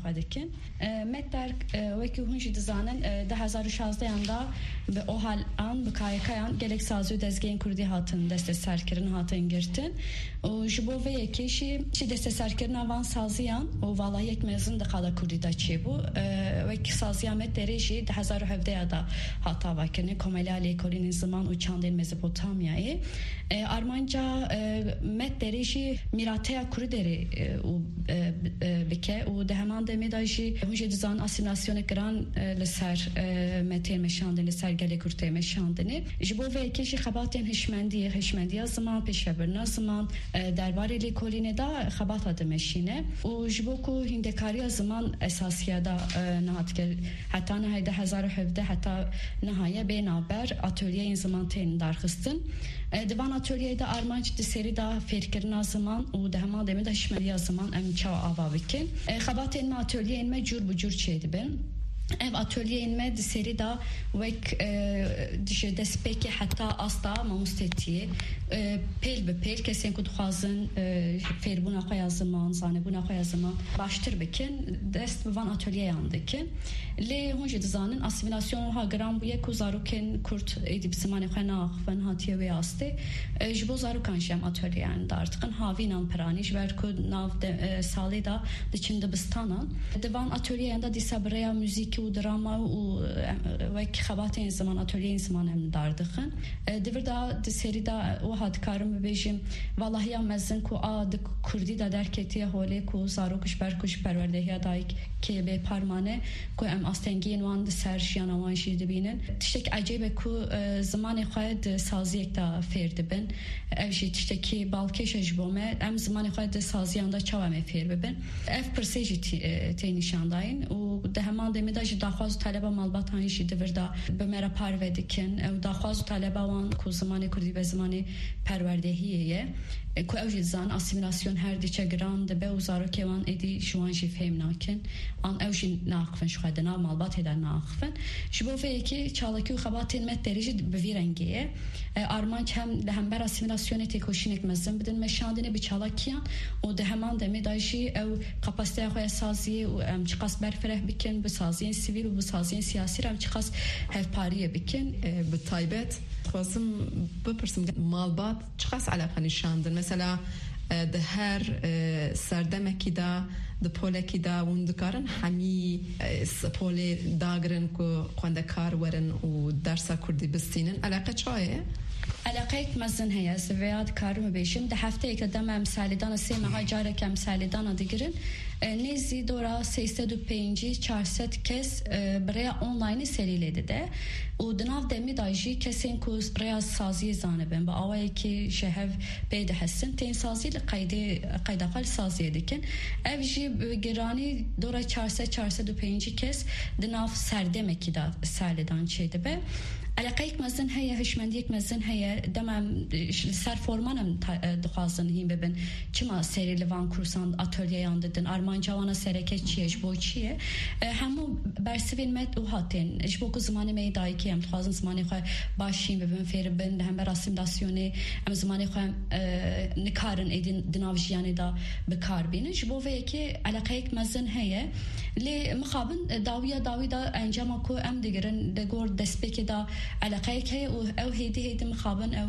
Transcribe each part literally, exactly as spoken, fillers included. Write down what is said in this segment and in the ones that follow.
خودکن متر وکی هنچی دزانن ده هزار و شازده یاندا به اوهال آن بکایکایان گلک سازو دزگین کردی هاتن دست سرکرن هاتن گرتن و جبو و یکیشی چی دست سرکرن آوان سازیان و والا یک مزن دخالا کردی دا چی بو وکی سازیان متریشی ده هزار و هفده یادا هاتا وکنه کمالی کلین زمان و چندین مزپوتامیایی آرمانجا متریشی میراته کردی و بکه و ده همان دمیداشی هنچی دزان اسیمیلاسیون گران لسر متر مشاندن لسر گلی کرده مشاندنه جبو و یکیشی خباتین هشمندی هشمندی زمان پیشبرنا زمان درباره لیکولینه دا خبات دمشینه و جبو کو هندکاری زمان اساسیه دا نهاد که حتی نهایت هزار و هفده حتی نهایت بینابر اتولیه این زمان تین درخستن دوان اتولیه دا آرمانج دسری دا فکرنا زمان و ده همان دمی دا هشمندی زمان ام چاو آوا بکن خبات این ما اتولیه این ما جور بجور چیده بین ev atölyeyin med seri da vek dişe despeki hatta asta mamustetiye pel be pel kesen ku dixwazin fer buna xwe zaman zane buna xwe zaman baştır bikin dest van atölyeyan dikin le honje dizanin asimilasyon ha gram bu yek zaruken kurt edip zamane xwe naxven hatiye ve aste jbo zarukan jem atölyeyan da artık havinan praniş ver ku nav sali da içinde bistanan devan atölyeyan da disabreya müzik و دراما و وک خباتین زمان اتولیه زمان هم داردخن دیور دا سری دا و هاد کارم ببیجیم والله یا مزن کو آد کردی دا درکتی هولی کو زاروکش برکش پروردهی دایک که به پارمانه کو ام استنگین وان سرجیان وان شید بینن تشک عجیبه کو زمان خواهد سازیک دا فرد بن اوشی تشکی بالکش اجبومه ام زمان خواهد سازیان دا چاومه فیر ببن اف پرسیجی تینیشانداین و ده همان دمی دا داخواز طلبه مالبات هایشی دوردا به مرا پرورده دکن او داخواز طلبه وان کو زمان کردی به زمان پروردهیه کو اوج زان اسیمیلاسیون هر دیچه گراند به وزارو که وان ادی شوانجی فهم ناکن آن اوج ناقفن شو خدنا مالبات هدر ناقفن شبو فیکی چالکی و خباتین مت درجه به ویرنگیه آرمان هم هم بر اسیمیلاسیون تکوشینک مزن بدن مشاندنه به چالکیان و ده همان دمی دایشی او کپاسite خو اساسی و ام چقاس برفره بکن به سازی sivil و سازی سیاسی هم چقاس هفپاریه بکن به تایبت خواستم بپرسم مالبات چقاس علاقه نشاندن مثلا ده هر سردمکی دا ده پولکی دا وندکارن همی پولی داگرن که خونده کار ورن و درسا کردی بستینن علاقه چایه؟ علاقه مزن هيا سويات كارم بيشم ده هفته یک دم امسالدان سه ماه جاره کم امسالدان دیگرن نزی دورا سیصد و پنجاه چهارصد کس برای آنلاین سریلده ده و دناف دمی دایجی کسین کوز برای سازی زانبن با آوایی که شهر بیده هستن تین سازی لقیده قیده قل سازی دکن اوجی گرانی دورا چهارصد چهارصد و پنجاه کس دناف سردمه کی دا سالدان چیده به علاقه یک مزن هيا هشمندی یک مزن هيا دمم سر فرمانم دخوازن هیم ببین چما سری لوان کورسان اتلیه یانددن آرمان جوانا سرکه چیه جبو چیه همو برسوین مد و هاتین جبو که زمانی میدایی که هم دخوازن زمانی خواه باشیم ببین فیر بین هم بر اسیمیلاسیونه هم زمانی خواه نکارن ایدین دناوجیانی دا بکار بینن جبو و یکی علاقه یک مزن هيا لی مخابن داویا داوی دا انجام کو ام دیگرن دگور دسپیک دا علاقه که او او هیدی هیدی مخابن او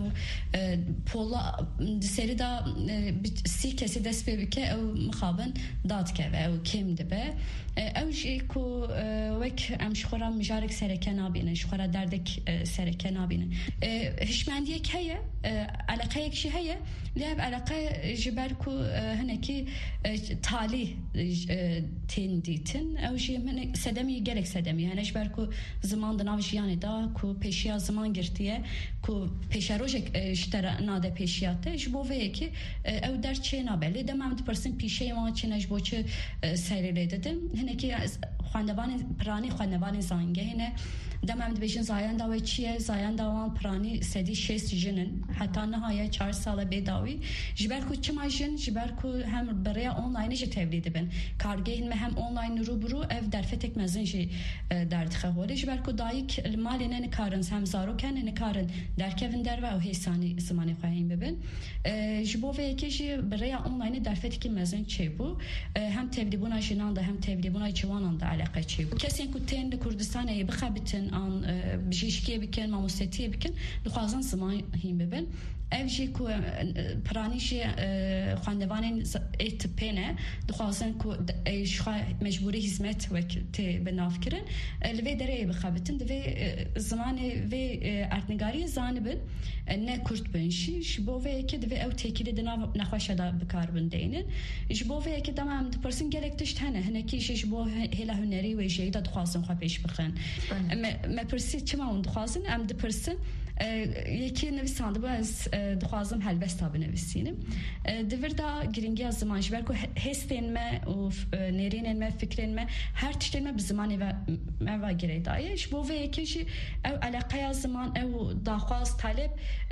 پولا سری دا سی کسی دست به که او مخابن داد که او کم دبه او جی کو وک ام شخورا مجارک سرکه نابینه شخورا دردک سرکه نابینه هشمندیه که هیه علاقه یک شی هیه لیاب علاقه جبر کو هنکی تالی تین دیتن او جی من سدمی گلک سدمی هنش بر کو زمان دناو جیانی دا کو پیشیا زمان گرتیه کو پیشا روژک اشتر ناده پیشیاته جبو وی که او در چه نابلی دمام دپرسیم پیشه ما چه نجبو چه سریلی دادم هنکی خواندوان پرانی خواندوان زانگهینه دمام دبیشن زایان داوی چیه زایان داوان پرانی سدی شست جنن حتی نهایه چهار سال بیداوی جبر کو چما جن جبر کو هم برای آنلاین جه تولید بن کارگهین مهم آنلاین رو برو اف درفتک مزن جه درد خواهی جبر کو دایک مالی نه نکارن هم زارو کن نکارن در کفن در و حسانی زمانی خواهیم ببین جبوه که جه برای آنلاین درفتک مزن چه بو هم تولید بنا جنان ده هم تولید بنا جوانان ده علاقه چه بو کسی که تن کردستان بخابتن آن بجیشکی بکن ماموستتی بکن دخوازن زمان هیم ببین اوجی کو پرانیش خواندوان اتپنه دخوازن کو اشخا مجبوری هزمت وقت بناف کرن لوی دره بخابتن دوی زمان وی ارتنگاری زانبن نه کرد بنشی شبوه که دوی او تکیل دنا نخواشه دا بکار بندینن شبوه که دام دپرسن گلکتش تنه هنکیش شبوه هلا هنری و جیدا دخوازن خواه پیش بخن ما پرسی چما اون دخوازن ام دپرسن یکی نویسنده با از دخوازم هلبستا بنویسینم دوردا گرینگی از زمانش برکو هستین ما و نرینین ما فکرین ما هر تشتین ما بزمانی و ما گریدایش بو و یکیش او علاقه از زمان او دخواز طالب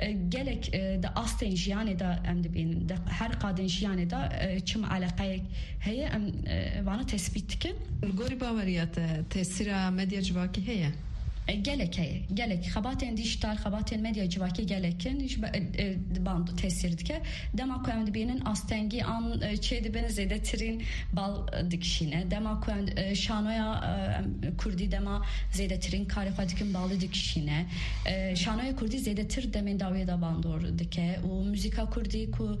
گلک دا آستین جیانی دا ام دبین دا هر قادن جیانی دا چم علاقه هی ام وانا تثبیت کن الگوری باوریات تأثیر مدیا جواکی هیه gelek heye gelek xabatên dijital xabatên medya civakê gelekin iş band tesir dike dema ku em dibînin astengî an çê dibin zêdetirîn bal dikişîne dema ku em şanoya kurdî dema zêdetirîn karê xwe dikin balî dikişîne şanoya kurdî zêdetir demên dawiyê da bandor dike û müzîka kurdî ku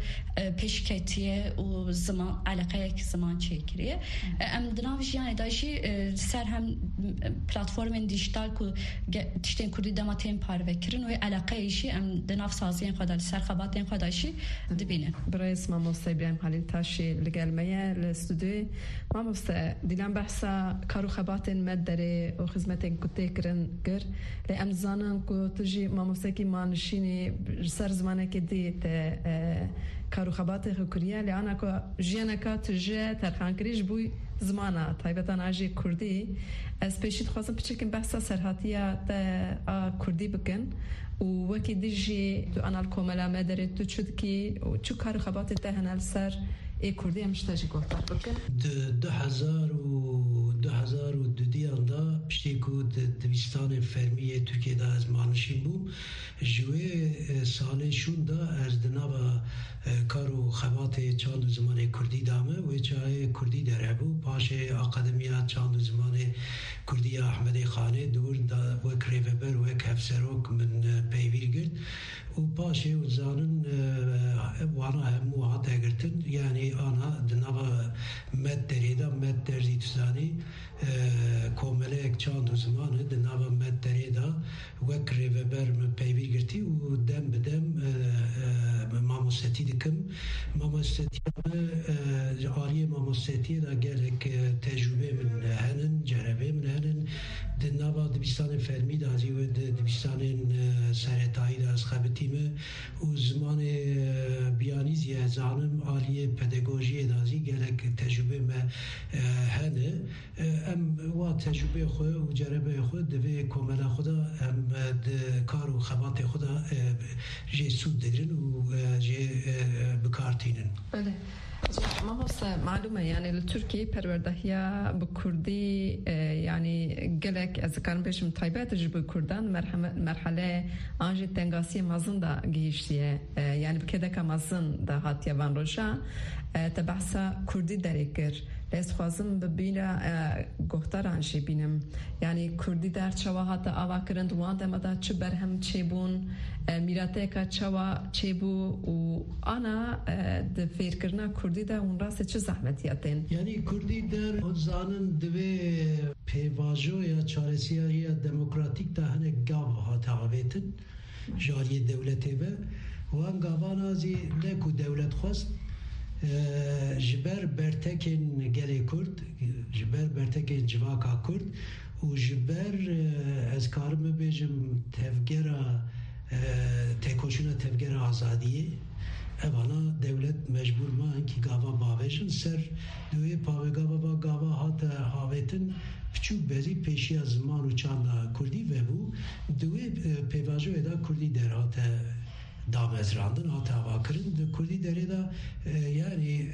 pêşketiye û ziman alaqeyek ziman çêkiriye em di nav jiyanê da jî ser hem platformên dijital ku tiştên kurdî dema tên parvekirin û alaqeyê jî em di nav saziyên xwe da li ser xebatên xwe da jî dibînin. Birayê Mamoste İbrahim Halil Taşî li gel me ye li stûdyoyê. Mamoste dîlan behsa kar û xebatên me derê û xizmetên ku tê kirin kir lê em dizanin ku tu jî mamostekî manişînî ji ser zimanekê dî te kar û xebatê xwe kiriye lê ana ku jiyaneka tu ji terxankirî ji bo zmana taybetan ajê Kurdî ez pêşî dixwazim piçikên behsa serhatiya te a Kurdî bikin û wekî dijî tu anal komela me derê tu çi dikî û çi kar û xebatê te hene li ser ê Kurdî em ji te jî guhdar bikin. Di du hezar û du hezar û dudiyan da piştî ku di dibistanên fermiyê Tirkiyeyê da ez manişîn bûm ji wê salê şûn da ez di nava kar û xebatê çand û zimanê Kurdî da me wê çayê Kurdî derhebû paşê Akademiya Çand û Zimanê Kurdî ya Ahmedê Xanê dûr da wek rêveber wek hevserok min peyvîr girt û paşê û zanin wana hemû hate girtin yani ana di nava med derê da med derzî tuzanî komeleyek çand û zimanê di nava med derê da wek rêveber min peyvîr girtî û dem bi dem mamostetî dikim mamostetiya me aliyê mamostetiyê da gelek tecrübê min henin cerevê min henin di nava dibistanên fermî da zî wê di dibistanên seretayî da ez xebitîme û zimanê biyanî zî ez zanim aliyê pedagojiyê da zî gelek tecrübê me hene em wa tecrübê xwe û cerebê xwe divê komela xwe da em di kar û xebatê xwe da jê sûd digirin û jê bikartînin. Mamoste malume yani li Türkiye perwerdahiya bi Kurdî yani gelek ez dikarim bêjim taybet ji bo Kurdan merhale an jî tengasiyê mezin da gihîştiye yani bi kedeka mezin da hatiye van roja te behsa Kurdî derê kir ez dixwazim bibîne guhdaran jî bînim yani Kurdî der çawa hate ava kirin wan dema da çi berhem çêbûn mîrateka çawa çêbû û ana di fêrkirina Kurdî de hûn rastê çi zehmetiya tên yani Kurdî der o zanin divê pêvajoya çaresiyariya demokratîk da hinek gav hate avêtin ji aliyê dewletê ve wan gavana zî ne ku dewlet xwest ji ber bertekên gelê Kurd ji ber bertekên civaka Kurd û ji ber ez karim bibêjim tevgera têkoşîna tevgera azadiyê evana devlet mecbur ma ki gava bavêjin ser duê pavêgava va gava hate havêtin پچوک بزی پیشی از زمان و چند کردی و بو دوی پیواجو ادا کردی درات دامزراندن ها تاوا کرن کردی داره دا یعنی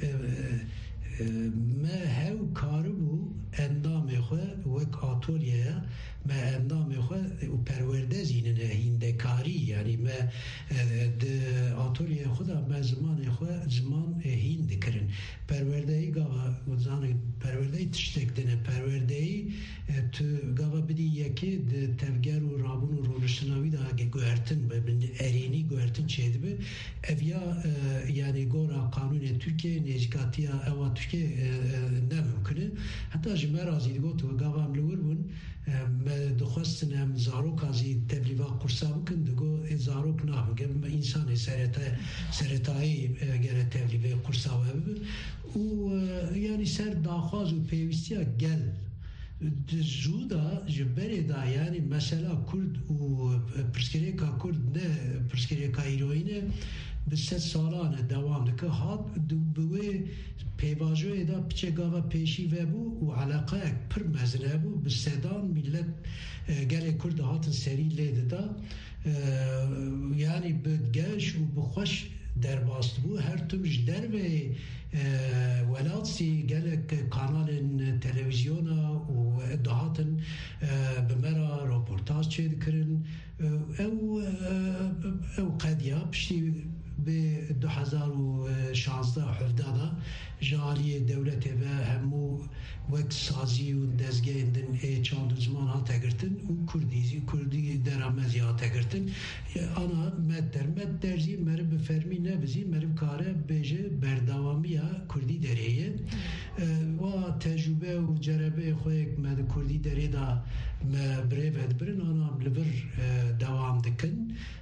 ما هاو کاربو اندام خواه وک آتولیه ما اندام خواه و پرورده زیننه هندکاری یعنی ما ده آتولیه خدا ما زمان خواه زمان هند کرن پرورده ای گاوا وزان پرورده ای تشتک دنه پرورده ای تو گاوا بدی یکی ده تفگر و رابون و رونشناوی ده اگه گوهرتن ارینی گوهرتن چه ده اویا یعنی گورا قانون ترکیه نزگاتیا اوا که نممکنه حتی جمعه رازی دیگو تو گاوا هم لور بون دخواستن هم زاروک ازی تبلیغا قرصا بکن دگو زاروک نام گم انسان سرطایی گره تبلیغ قرصا ببه و یعنی سر داخواز و پیوستی ها گل جودا جبری دا یعنی مثلا کرد و پرسکریکا کرد نه پرسکریکا ایروینه به سه سالانه دوام دکه هات بوی پیواجوی دا پچه گاوا پیشی و بو و علاقه اک پر مزنه بو به سدان ملت گل کرد هاتن سری لیده دا یعنی بدگش و بخوش در باست بو هر تومش در و ولاد سی گلک کانال تلویزیونا و دهاتن بمرا راپورتاج چید کرن او او قدیا پشتی به دو هزار و شانزده هفده جاری دولت و همو وقت سازی و دزگیندن چند زمان ها تگرتن و کردیزی کردی درامزی ها تگرتن انا مدر مدرزی مرب فرمی نبزی مرب کاره بیجه بردوامی ها کردی دریه و تجربه و جربه خویک مد کردی دری دا بریفت برن انا لبر دوام دکن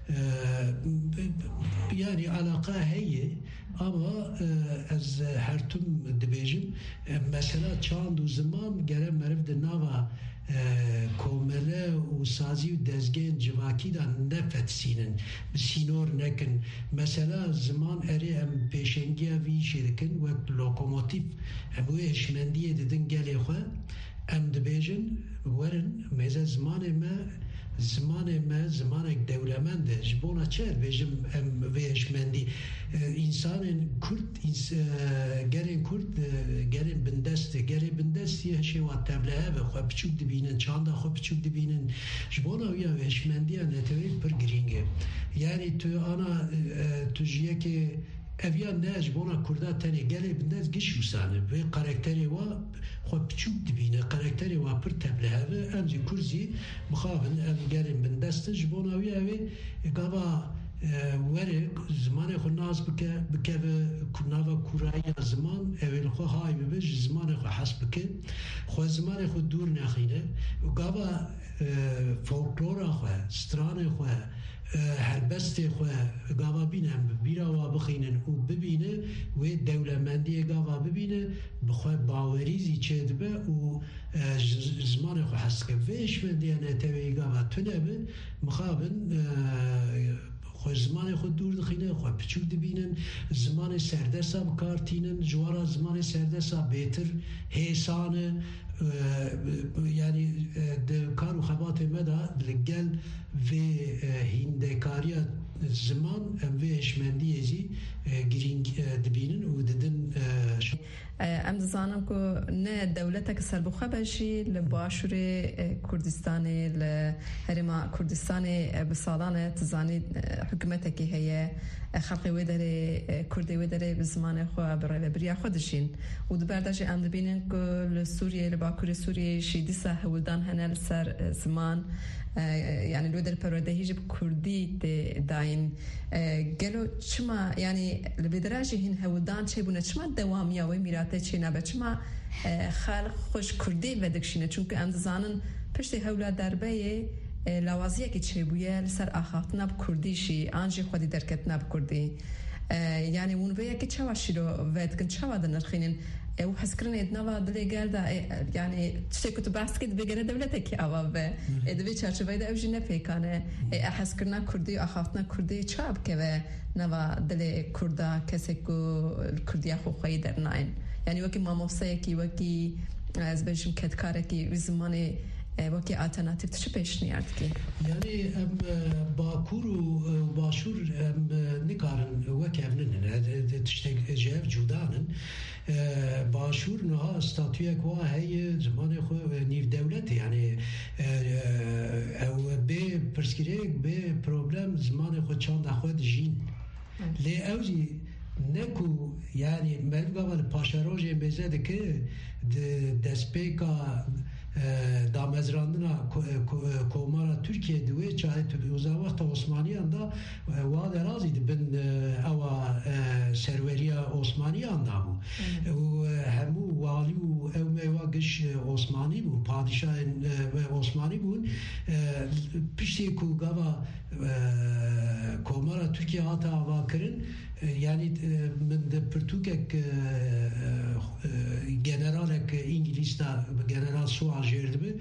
یعنی علاقه هیه اما از هر توم دبیجم مثلا چند و زمان گره مرف ده ناوا کومله و سازی و دزگین جواکی دا نفت سینن سینور نکن مثلا زمان اری ام پیشنگی وی شدکن وقت لوکوموتیف اموی هشمندی ددن گلی خواه ام دبیجن ورن میزه زمان ما زمان ما زمان دولمنده جبونا چه بيجم ويشمندي انسان كرد گرین کرد گرین بندست گرین بندست یه شی وقت تبله و خو بچوک دبینن چاندا خو بچوک دبینن جبونا ویا ويشمندي نتوی پر گرینگه یعنی تو انا تو جیه که اویا ناج بونا کردا تنی گلی بندست گشو سانه و کاراکتری و خو بچوک دبینه کاراکتری و پر تبله و امزی کرزی مخابن ام گرین بندست جبونا ویا وی گابا وره زمان خو ناز بکه بکه کناوا کورایی زمان اول خو های ببج زمان خو حس بکه خو زمان خو دور نخینه و گابا فولکلور خو ستران خو هر بسته خو گاوا بینم بیرا و بخینن و ببینه و دولمندی گاوا ببینه بخو باوریزی چید به و زمان خو حس که ویش من دیانه توی گاوا تونه به مخابن خو زمان خود دور دخینه خو پچوک دبینن زمان سردرسا بکارتینن جوارا زمان سردرسا بهتر حسانه یعنی کار و خبات مدا لگل و هندکاریا زمان ام و اشمندی ازی گرینگ دبینن و ددن ام دزانم که نه دولتك سر بخوا باشی لباشور کردستان لهرما کردستان بسالانه تزانی حکومتك هي خلقي ودري كردي ودري بزمان خو برای بریا خودشین و دبرداج ام دبینن که لسوریه لباکور سوریه شیدیسا هولدان هنل سر زمان يعني الودر پرودهی جب کردی داین گلو چما يعني لبدراجه هن هودان چه بونه چما دوامیا و میراته چه نبه چما خلق خوش کردی ودکشینه چون که ام زانن پشت هولا دربه لوازیه که چه بویه لسر آخات نب کردیشی آنجی خودی درکت نب کردی يعني اون ویا که چوا شیرو ودکن چوا دنرخینن او حسكرن ادنا دلي قالدا يعني تشكت باسكت بغير دولتك اواب ادوي چارچوبه دا اوجنه پیکانه حسكرنا كردي اخافتنا كردي چاب که نوا دل کردا کسی کو کردیا خو خی در ناین يعني وکی ماموسه کی وکی از بهشم کتکاره کی زمانی وکی آلترناتیو چه پیشنهاد کی؟ یعنی ام باکور و باشور ام نکارن وکی افنن تشتگ جیف جودانن باشور نها استاتوی کوا هی زمان خو نیو دولت یعنی او به پرسکریک به پروبلم زمان خو چند خود جین لی اوزی نکو یعنی ملگاول پاشاروج مزد که دسپیکا دامزراندنا کومارا Türkiye دوی چای تو o zaman Osmaniyan da vaad razıydı ben ava serveriya Osmaniyan da bu o hemu vali u ev mevagış Osmani bu padişahın Osmani bu pişti ku gava komara Türkiye hata avakırın yani من de Portugek generalek İngiliz da general sual жерdi mi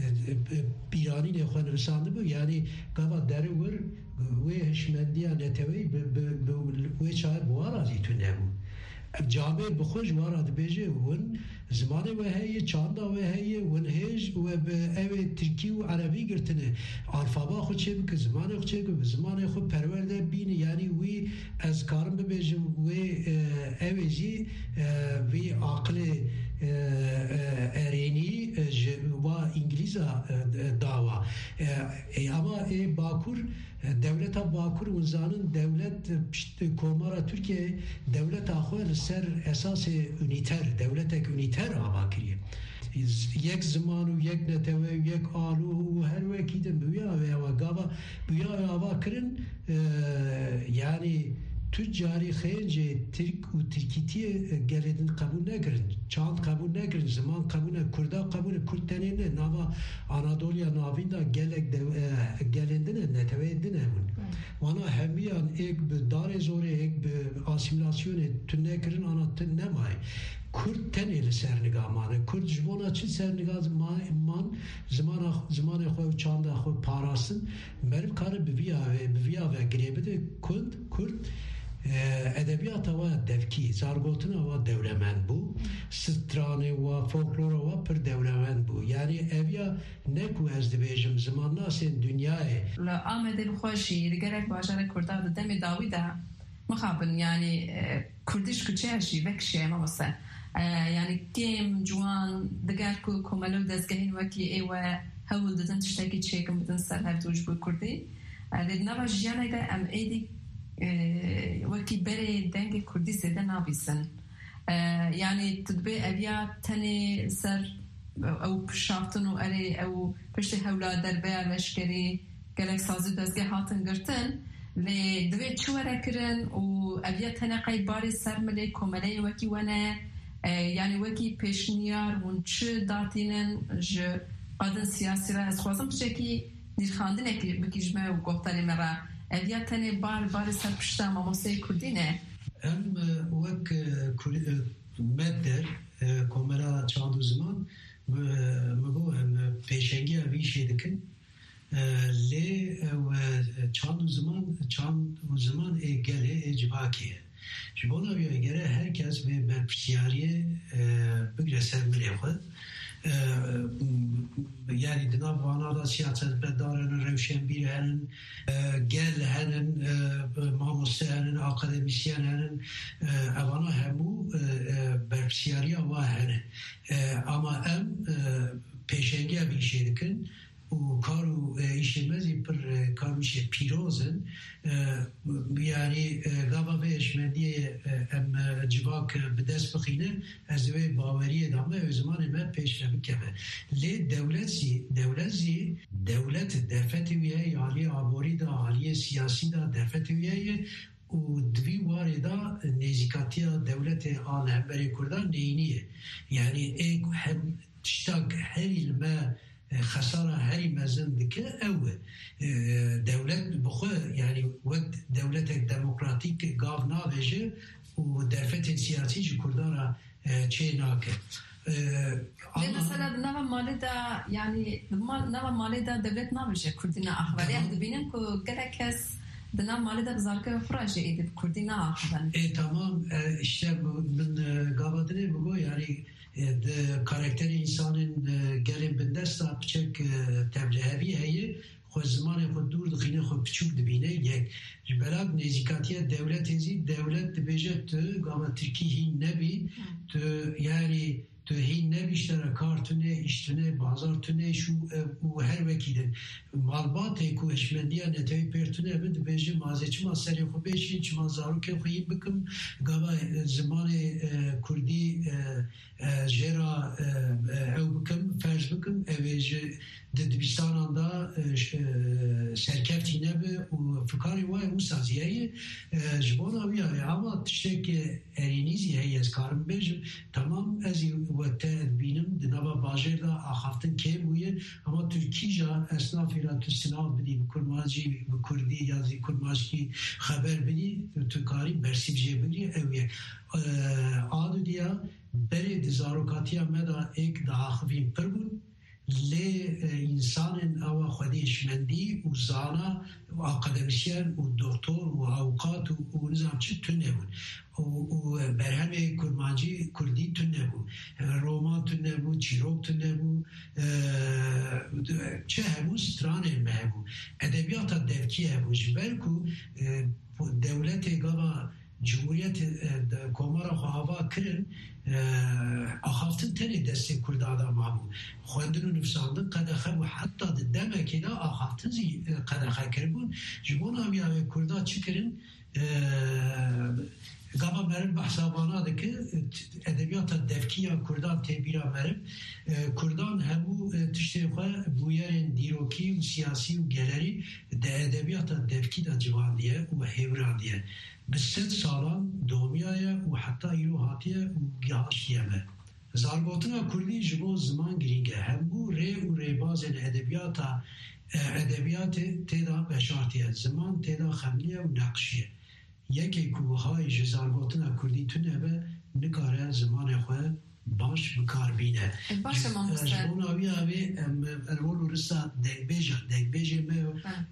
İrani ne xwe nivîsandı bu yani gava derê wir wê hişmendiya netewî wê çay buwara zî tune bû camê bixwe ji wara dibêje hûn zimanê we heye çanda we heye hûn hêj we bi evê Tirkî û Erebî girtine alfaba xwe çê bike zimanê xwe çê bike zimanê xwe perwerde bîne yani wî ez karim bibêjim wê evê jî wî aqilê erênî ji wa İngilîza dava ama e Bakur devleta Bakur uzanın devlet komara Türkiye devlet axwe ser esası üniter devletek üniter avakiriye yek zamanı yek neteve yek alu her vekiden büya ve gava büya avakirin yani tüccari xeyince Türk u Türkitiye geledin kabul nekirin çand kabul nekirin zaman kabul ne Kurda kabul Kürt tenine nava Anadolu'ya navinda gelek gelendine netevendine bun wana hemiyan ek bir dare zore ek bir asimilasyon tünnekirin anatın ne may Kürt teneli sernigamane Kürt jvona çi sernigaz man zaman zaman xwe çanda xwe parasın merv karı biviya ve biviya ve grebede Kürt Kürt edebiyata ve devki, zargotuna ve devlemen bu, strane ve folklora ve per devlemen bu. Yani evya ne ku ez dibêjim zimanna sen dünyayê. La Amedê bixweşî li gerek bajara Kurda di demê dawî de mixabin yani Kurdiş kuçeya jî vekşê mamose. Yani kêm ciwan diger ku komelo dezgehên wekî ê we hewl didin tiştekî çêkin bidin ser hevdû ji bo Kurdî. Lê di nava jiyanê de em êdî وەکی بەرێ دەنگی کوردی سێدە نابیسن یعنی تدبێ ئەویا تەنێ سەر ئەو پشافتن و ئەرێ ئەو پشتی هەولا دەربەیە لەشکری گەلێک سازی دەستگێ هاتن گرتن لێ دوێ چ وەرەکردن و ئەویا تەنە قەیباری سەر ملێ کۆمەلەی وەکی وەنە یعنی وەکی پێشنیار ون چ داتینن ji qadin siyasî re ez xwazim tiştekî nîrxandinekî bikîjme û gohtarê me re evya tenê bar bar ser pişta mamoseyê Kurdî ne? Em wek medder komera çand û ziman me bo em pêşengiya vî şê dikin lê ew çand û ziman çand û ziman ê gelê ê civakê ye ji bo navî gere herkes vê berpirsiyariyê bigire ser milê xwe yani dinav vanada siyasetmedarının revşenbir henin gel henin mamoste henin akademisyen henin evana hemu berpsiyariya va henin ama em peşengiye bir şey dikin u karu işemezi bir karu işe pirozun yani gava ve eşmediye em civak bides bixine ez ve baveriye damla o zaman em peşlemek keme le devletsi devletsi devlet defetiye ali abori da ali siyasi da defetiye u dvi varida nezikatiya devlete an hemberi Kurdan neyniye yani ek hem tiştak her ilme خسارة هري مزن دكه أو دولة بخو يعني وقت دولتك ديمقراطيك قاف نابجه ودرفت سياسي كردارا شيء ناكه. مثلا نوع مالی دا يعني نوع مالی دا دولت نابجه كردنا أخباري أخدبينن كو جرا كاس دنا مالی دا بزاركه فراجة إيد كردنا أخبارن. إيه تمام işte من قابضني بقول يعني de karakteri نبی تو یعنی تو هی نبیشتره کارتونه اشتونه بازارتونه شو و هر وکیدن مالباته که هشمندیه نتای پرتونه بند بیجه مازه چما سری خو بیشین چما زارو که خویی بکم گاوا زمان کردی جرا او بکم فرض بکم اویجه دبیستان آندا سرکفتی نبه و فکاری وای او سازیه جبان آبیه اما تشته که ارینیزی هی از کارم بیجم تمام از و تدبینم دنبا باجر دا آخافتن که بویه اما ترکی جا اسنافی را تو سناف بدی بکرماجی بکردی یا زی کرماجی خبر بدی تو کاری برسیب جه بگیری اویه آدو دیا بری دزاروکاتی مدا ایک دا آخوین پر بون لی انسان او خودیشمندی و زانا و اکادمیسیان و دکتر و اوقات و نظام چی تونه بود و برهمه کرمانجی کردی تونه بود رومان تونه بود چیروک تونه بود چه همون سترانه مه بود ادبیات دفکی همون جبر که دولت گاوا جمهوریت کمارا خواهوا کرن آخافتن تنی دستی کردادا مامو خواندن و نفساندن قدخه و حتی دمه که دا آخافتن زی قدخه کربون جبون همی همی کردا چی کرن گاما مرم بحثابانا ده که ادبیات دفکی کردان تیبیرا مرم کردان همو تشتی خواه بویرین دیروکی و سیاسی و گلری ده ادبیات دفکی دا جوان دیه و هیوران دیه بسید سالان دومیایه و حتی ایرو هاتیه و گهاشیه مه زارگوتنا کردی جبو زمان گرینگه همو ری و ریبازن ادبیات ادبیات تیدا بشارتیه زمان تیدا خملیه و نقشیه یکی کوهای جزارگوتنا کردی تونه به نکاره زمان خواه باش بکار بینه باشه ما مستر جبون آوی آوی الولو رسا دنگ بیجه دنگ بیجه مه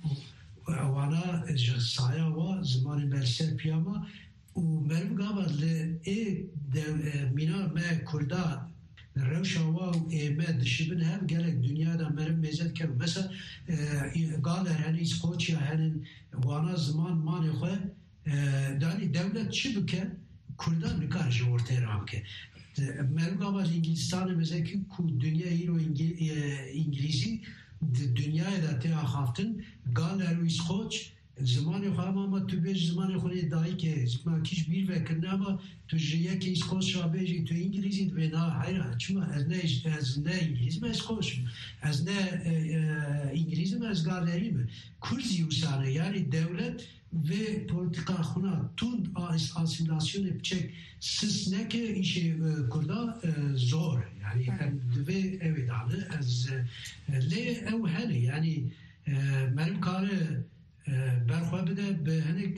وانا سایا و زمان برسر پیاما و مرم گاوا لی مینا ما کردا روشا و ایمد شبن هم گلک دنیا دا مرم میزد کرد مثلا قال هنی سقوچیا هنن وانا زمان مانی خواه دانی دولت چی بکن کردان نکار جورته رام که مرم گاوا انگلیستان مثلا که دنیا ایرو انگلیسی دنیای دا تی آخافتن گال رویس خوچ زمان خواه اما تو بیش زمان خونی دایی که ما کش بیر وکرنه اما تو جیه که اسکوش شا بیجی تو انگلیزی دو بینا حیران چما از نه از نه انگلیزی ما اسکوش از نه انگلیزی ما از گالریم کرزی وسانه یعنی دولت و پولیتیکا خونا تون آسیلاسیون بچک سس نکه ایشه کردا زور یعنی دوی اوی دانه از لی او هنه یعنی مرم کار برخواه بده به هنک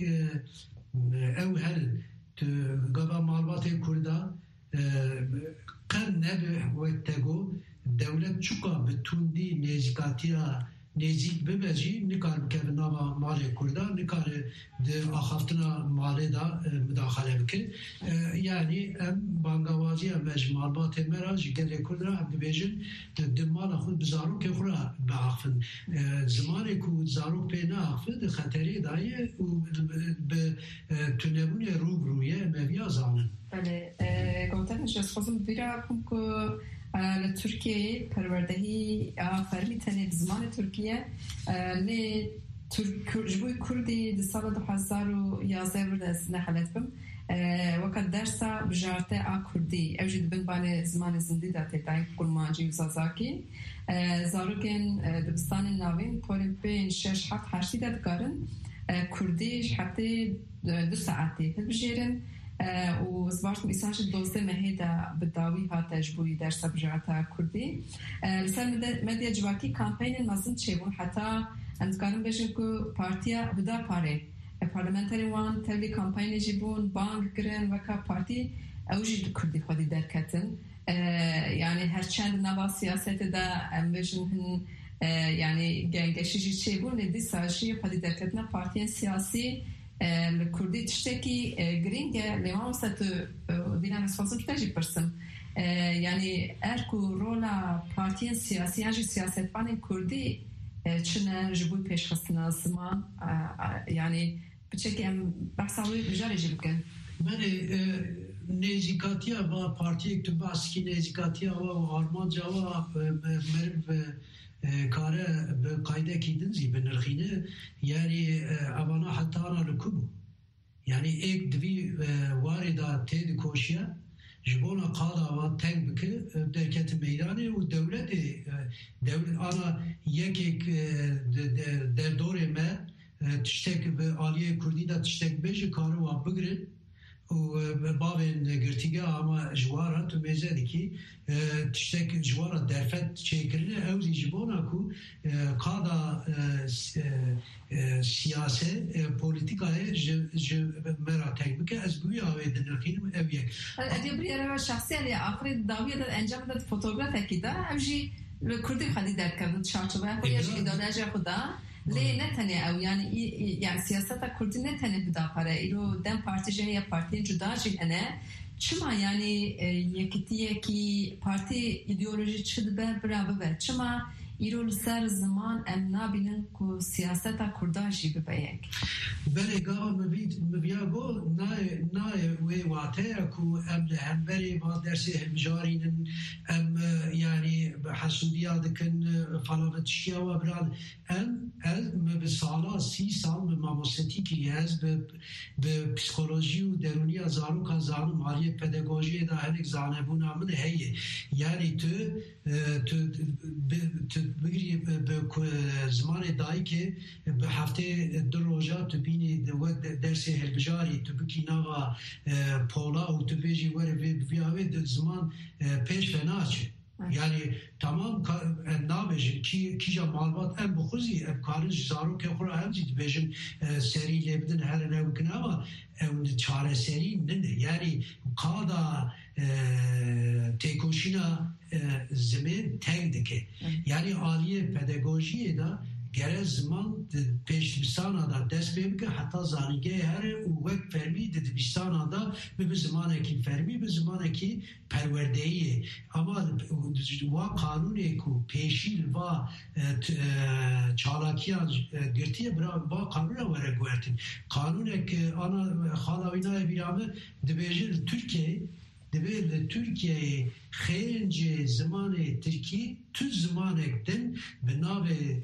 او هنه تو گابا معلومات کردا قن نبه وقت تگو دولت چوکا بتوندی نیزکاتی نزیک ببجی نکار بکن نام مال کردان نکار ده آخافتنا مال دا مداخله بکن یعنی ام بانگوازی ام اجمالبات مراج گل کردن ام ببیجن ده مال خود بزارو که خورا باخفن زمانی که زارو پی ناخفن خطری دایه و به تنبون روبرویه مویا زانن بله گفتن جس خواستم بیرا کم که لترکیه پروردهی آفرمی تنه زمان ترکیه لی جبوی کردی دی سال دو هزار و یازده ورد از نحلت بم وقت درسا بجارته آ کردی اوجد بن بان زمان زندی داته داین کرمانجی و زازاکی زاروکن دبستان ناوین پولین پین شش هفت هشتی دادگارن کردیش حتی دو ساعتی بجیرن و زبارت میسانش دوزده مهیده بداوی ها تجبوری در سبجاعتا کردی لسر مدیا جواکی کامپین مازن چه بون حتی اندکارم بشن که پارتیا بدا پاره پارلمنتاری وان تلی کامپین جی بون بانگ گرن وکا پارتی اوجی کردی خودی درکتن یعنی هرچند نوا سیاست دا ام بشن هن یعنی گنگشی جی چه بون ندی ساشی خودی درکتن پارتیان سیاسی الكردي تشتكي جرينجا لما وصلت دينا مسفوزن تجي برسم يعني اركو رولا بارتيان سياسيان جي سياسات بان الكردي چنه جبوي پیش خستنا زمان يعني بتشكي ام بحثاوي بجاري جلوكن من نزیکاتیا و پارتی تو باسکی نزیکاتیا و آلمانجا و مرب کاره به قاعده کی دنزی بنرخینه یعنی اوانا حتی آن لکوبو یعنی ایک دوی واردا تید کوشیا جبونا قادا و تنگ بکه درکت میدانه و دولت دولت آنا یکی در دوره ما تشتک به آلیه کردی دا تشتک بیجه کارو و بگرن و بابن گرتیگه اما جوارا تو میزه دیکی تشتک جوارا درفت چیکرنه اوزی جبونا کو قادا سیاسه پولیتیکای مرا تنگ بکه از بوی آوه دنرخینم او یک ادیو بریاره شخصی علی آخری داویه داد انجام داد فوتوگراف اکی دا اوجی کردی خالی درد کرد چارچوبه خویش ایداده جا خدا لی نتنه او یعنی یعنی سیاست کردی نتنه بدا پره ایرو دم پارتی جه یا پارتی جدا جه هنه چما یعنی یکیتیه کی پارتی ایدئولوژی چد بر برابر بر چما ایرو سر زمان ام نابینن کو سیاست کرداجی ببیک بله گاه مبید مبیاگو نای نای وی واته کو ام هم بری با درس همجارین ام یعنی حسودیا دکن فلافتشیا و براد ام ال مبسالا سی سال ماموستی کی هست به پسیکولوژی و درونی زارو کان زانو مالی پداگوژی دا هنگ زانبون آمده هیه یعنی تو تو بگیری به زمان دایی که به هفته دو روزا تو بینی درس هلبجاری تو بکی ناوا پولا و تو بیجی وره بیاوه زمان پیش فناچه یعنی تمام نابجن کی کیجا معلومات ام بخوزی ام کارج زارو که خورا هم زید بیجن سری لبدن هر نو کناوا اون چاره سری ننده یعنی قادا تکوشینا زمین تنگ دکه یعنی آلیه پداگوژی دا گره زمان پیشتبستان دا دست ببکه حتی زانگه هر او وقت فرمی دبستان دا به زمانه که فرمی به زمانه که پروردهیه اما و قانونه که پیشیل و چالاکیان گرتیه برا با قانونه وره گوهرتین قانونه که آنا خالاوینای بیرامه دبیجه Türkiye دبیر ترکیه خیلی زمان ترکی تو زمان اکتن به نام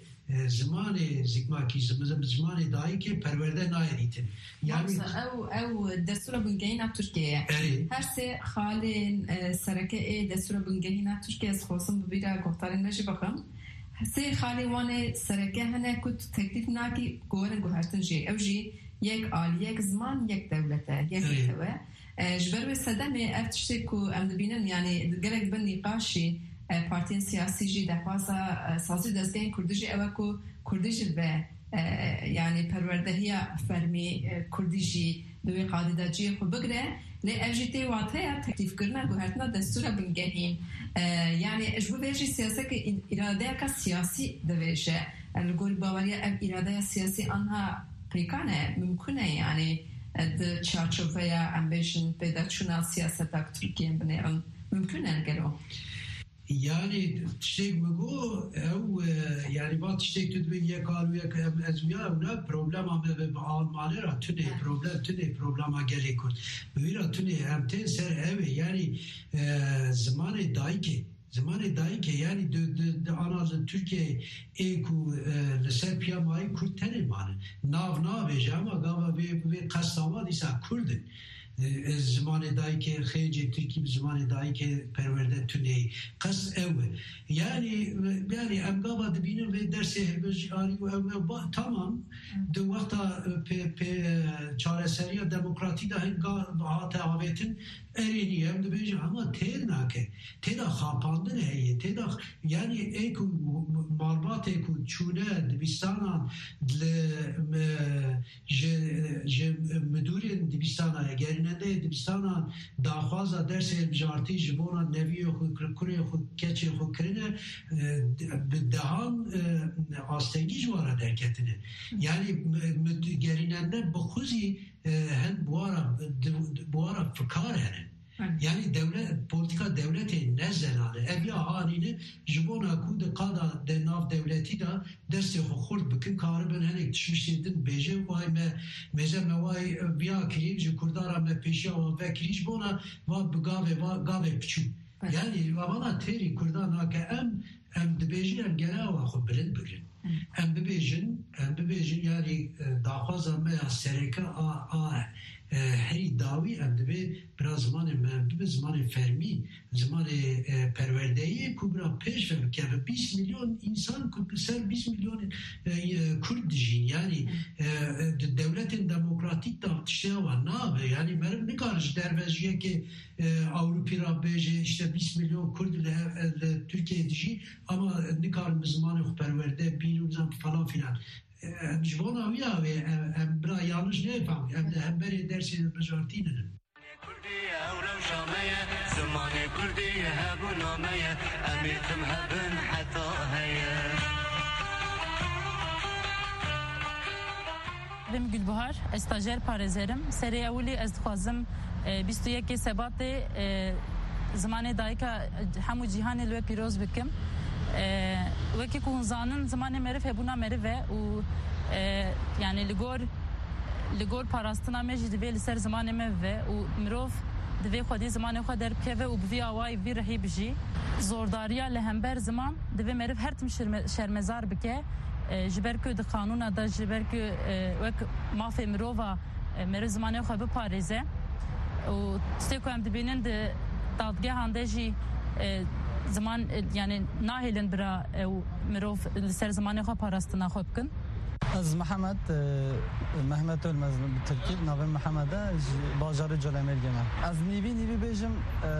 زمان زکماکی زمان دایی که پرورده نایدیتن یعنی او او دستور بنگهینا ترکیه هر سه خالین سرکه دستور بنگهینا ترکیه از خواستم ببیره گفتارین نشی بخم سه خالی وانه سرکه هنه کت تکلیف ناکی گوهرن گوهرتن جی او جی یک آل یک زمان یک دولته یک توه جبر و صدمه افتشته کو ام دبینن یعنی گرگ بن نقاشی پارتین سیاسی جی دخواسا سازی دستگاه کردیجی اوه کو کردیجی به یعنی پروردهی فرمی کردیجی دوی قادداجی خو بگره لی اجیتی واته تکلیف کرنا گوهرتنا دستور بنگهین یعنی اجبو بیجی سیاسه که اراده که سیاسی دویشه الگول باوری ام اراده سیاسی آنها پریکانه ممکنه یعنی د چارچوبه امبیشن پیدا چونا سیاست ترکیه بنیرن ممکنه نگرو yani tiştek mego ev yani bat tiştek tüdbin yekalu yek ezmiya ne problem ama be Almanlara tüne problem tüne problema gerekir. Böyle tüne hem ten ser ev yani zamanı dayki zamanı dayki yani de de de anazı Türkiye eku leser piyamayı Kürt tenemanı nav nav ama gava ve ve kasama disa Kürt'ün زمان دایی که خیلی ترکی زمان دایی که پرورده تونی قص اوه یعنی یعنی امگاه دبینم و درس هربجاری و با تمام دو وقتا په په چاره سری دموکراتی ده هنگاه هات آویتن ارینی هم دبیجه اما تیر نکه تیدا خاپاندن هیه تیدا یعنی ایکو معلومات ایکو چونه دبیستانان دل ج مدورین دبیستانان اگر نده دبستانا داخوازا درس بجارتی جبونا نوی خود کره خود کچه خود کرنه به دهان آستنگی جوارا درکتنه یعنی گریننده بخوزی هن بوارا بوارا فکار هنه yani devlet politika devleti ne zenane evya hanine jibona ku de qada de nav devleti da dersi xurd bikin karı ben henek düşmüşdin beje vay me میشه موای بیا کریم جو کردارا me پیشا و کریش بونا و بگاوه و گاوه پچو یعنی وانا تری کردانا که ام ام دبیجن گرا و خو بلند بگن ام ببیجن ام ببیجن یعنی داخوازا ما سرکا آ آ هری داوی ام دبی برا زمان مردم زمان فرمی زمان پروردهی کبرا پیش و که بیست میلیون انسان که سر بیست میلیون کرد جین یعنی دولت دموکراتیک دا تشتیا و نابه یعنی مرم نکارش دروازیه که اوروپی را بیجه işte بیست میلیون کرد لترکیه دیجی اما نکارم زمان خو پرورده بینوزم فلان فلان جوانا ویا و ام برا یانش نفهم ام هم بری درسی بجارتینه كردية وروشامية زمان كردية هبونامية أميتم هبن حتى هيا بم گلبهار استاجر پارزرم سری اولی از خوازم بیست و یک سبات زمان دایکا همو جهان لو پیروز بکم وکی کونزانن زمان مرف هبونا مرفه و یعنی لگور لگور پاراستنا مجد دوی لسر زمان موه و مروف دوی خودی زمان خود در بکوه و بوی آوائی بی رهی بجی زورداریا لهمبر زمان دوی مرف هر تم شرمزار بکه جبر که ده قانون دا جبر که وک مافی مروفا مرف زمان خود بپارزه و تستیکو هم دبینن ده دادگه هنده جی زمان یعنی ناهیلن برا مروف لسر زمان خود پاراستنا خود بکن از محمد محمد المزن بالتركيب ناوي محمد باجار جلمل جمع از نیوی نیوی بیجم